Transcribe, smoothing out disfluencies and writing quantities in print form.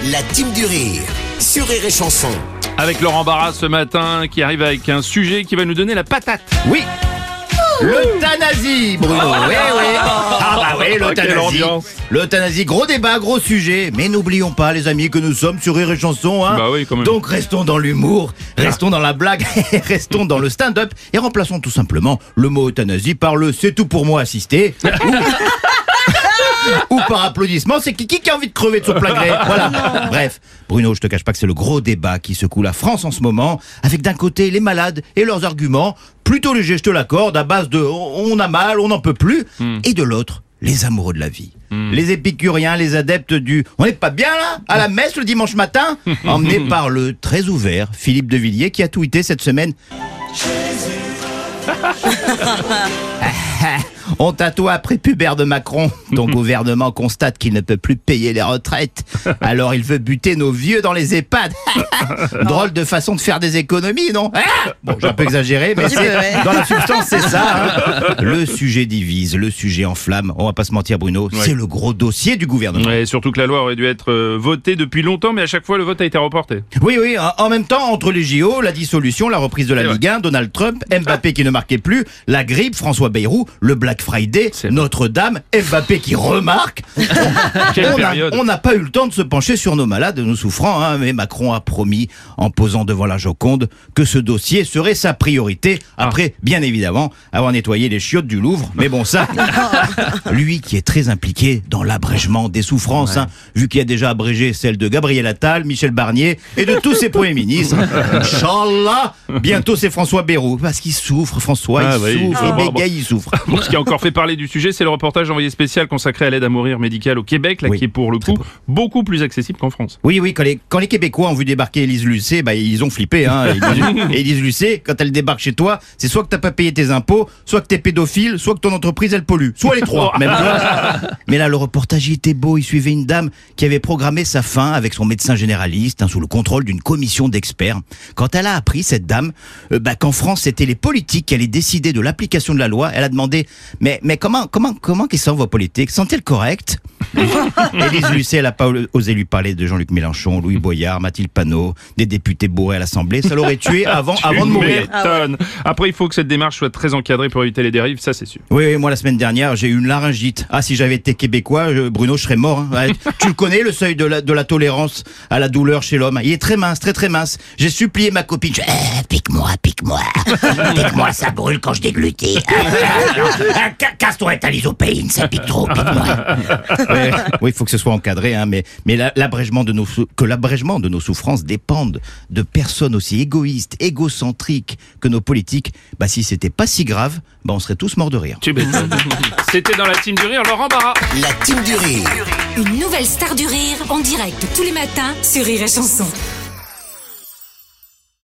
La team du rire sur Rire et Chanson. Avec Laurent Barra ce matin qui arrive avec un sujet qui va nous donner la patate. Oui. L'euthanasie, Bruno. Oui. Ah bah oui, Quelle l'euthanasie. ambiance. L'euthanasie, gros débat, gros sujet. Mais n'oublions pas, les amis, que nous sommes sur Rire et Chanson. Hein. Bah oui, quand même. Donc restons dans l'humour, restons dans la blague, restons dans le stand-up et remplaçons tout simplement le mot euthanasie par le c'est tout pour moi assisté. Ou par applaudissement, c'est qui a envie de crever de son plein gré. Voilà. Bref, Bruno, je te cache pas que c'est le gros débat qui secoue la France en ce moment, avec d'un côté les malades et leurs arguments, plutôt légers, je te l'accorde, à base de on a mal, on n'en peut plus, et de l'autre, les amoureux de la vie. Les épicuriens, les adeptes du on n'est pas bien là, à la messe le dimanche matin, emmenés par le très ouvert Philippe de Villiers qui a tweeté cette semaine. Honte à toi, prépubère de Macron. Ton gouvernement constate qu'il ne peut plus payer les retraites. Alors il veut buter nos vieux dans les EHPAD. Drôle de façon de faire des économies, non? Bon, j'ai un peu exagéré, mais dans la substance, c'est ça. Hein. Le sujet divise, le sujet enflamme. On va pas se mentir, Bruno, c'est le gros dossier du gouvernement. Ouais, surtout que la loi aurait dû être votée depuis longtemps, mais à chaque fois le vote a été reporté. Oui, en même temps, entre les JO, la dissolution, la reprise de la Ligue 1, Donald Trump, Mbappé qui ne marquait plus, la grippe, François Bayrou, le Black Friday, Notre-Dame, Mbappé qui remarque. Quelle période. On n'a pas eu le temps de se pencher sur nos malades, nos souffrants, hein, mais Macron a promis, en posant devant la Joconde, que ce dossier serait sa priorité, après, bien évidemment, avoir nettoyé les chiottes du Louvre. Mais bon, ça, lui qui est très impliqué dans l'abrègement des souffrances, hein, vu qu'il a déjà abrégé celle de Gabriel Attal, Michel Barnier et de tous ses premiers ministres. Inch'Allah, bientôt c'est François Bayrou, parce qu'il souffre, François, il souffre, il bégaye, il souffre. Bon, ce qui a encore fait parler du sujet, c'est le reportage envoyé spécial consacré à l'aide à mourir médicale au Québec, là, qui est pour le coup beaucoup plus accessible qu'en France. Oui, quand les Québécois ont vu débarquer Élise Lucet, bah, ils ont flippé. Hein. Et Élise Lucet, quand elle débarque chez toi, c'est soit que t'as pas payé tes impôts, soit que t'es pédophile, soit que ton entreprise elle pollue. Soit les trois, même. Mais là, le reportage il était beau, il suivait une dame qui avait programmé sa fin avec son médecin généraliste, hein, sous le contrôle d'une commission d'experts. Quand elle a appris, cette dame, qu'en France, c'était les politiques qui allaient décider de l'application de la loi, elle a demandé mais comment qu'ils sont vos politiques? Sont-ils corrects? Élise Lucet, elle a pas osé lui parler de Jean-Luc Mélenchon, Louis Boyard, Mathilde Panot, des députés bourrés à l'Assemblée. Ça l'aurait tué avant de mourir. Après, il faut que cette démarche soit très encadrée pour éviter les dérives, ça c'est sûr. Oui, moi la semaine dernière, j'ai eu une laryngite. Ah, si j'avais été québécois, Bruno, je serais mort. Hein. Ouais, tu le connais, le seuil de la tolérance à la douleur chez l'homme. Il est très mince, très mince. J'ai supplié ma copine. Pique-moi. Pique-moi, ça brûle quand je déglutis. Casse-toi et ta lysopéine, ça pique trop, pique-moi. Oui, il faut que ce soit encadré, hein, mais l'abrègement de nos souffrances dépende de personnes aussi égoïstes, égocentriques que nos politiques. Bah, si c'était pas si grave, bah, on serait tous morts de rire. Tu m'étonnes. C'était dans la team du rire, Laurent Barra. La team du rire. Une nouvelle star du rire en direct tous les matins sur Rire et Chanson.